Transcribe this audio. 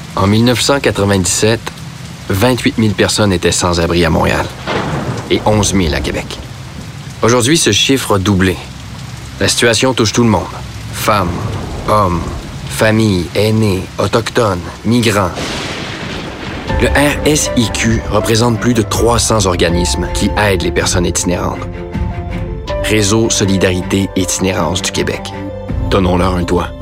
En 1997, 28 000 personnes étaient sans abri à Montréal et 11 000 à Québec. Aujourd'hui, ce chiffre a doublé. La situation touche tout le monde. Femmes, hommes, familles, aînés, autochtones, migrants. Le RSIQ représente plus de 300 organismes qui aident les personnes itinérantes. Réseau Solidarité Itinérance du Québec. Donnons-leur un toit.